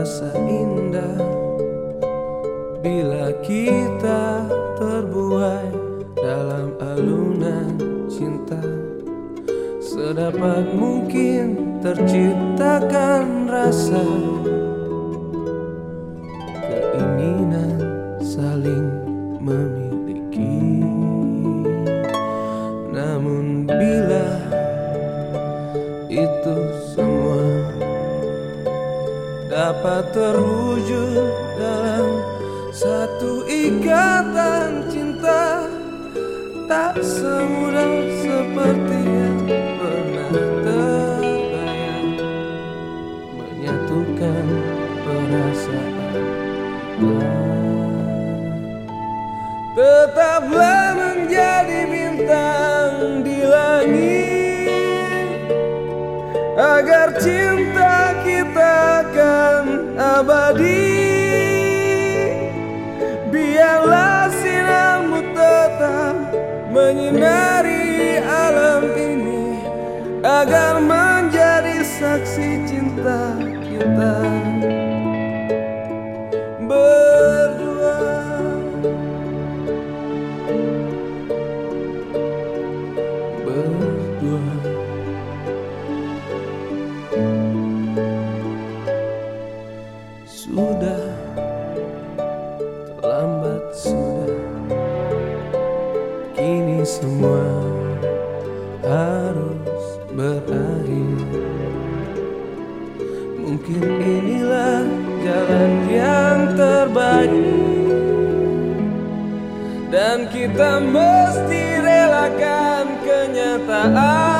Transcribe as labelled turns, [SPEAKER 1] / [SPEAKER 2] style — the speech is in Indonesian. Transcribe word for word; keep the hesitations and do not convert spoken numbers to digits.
[SPEAKER 1] terasa indah bila kita terbuai dalam alunan cinta. Sedapat mungkin terciptakan rasa keinginan saling memiliki. Namun bila itu semua dapat terwujud dalam satu ikatan cinta, tak semudah seperti yang pernah terbayang menyatukan perasaan. Tetaplah menjadi bintang di langit, agar cinta kita akan abadi. Biarlah sinarmu tetap menyinari alam ini, agar menjadi saksi cinta kita berdua. Berdua. Sudah terlambat, sudah. Kini semua harus berakhir. Mungkin inilah jalan yang terbaik, dan kita mesti relakan kenyataan.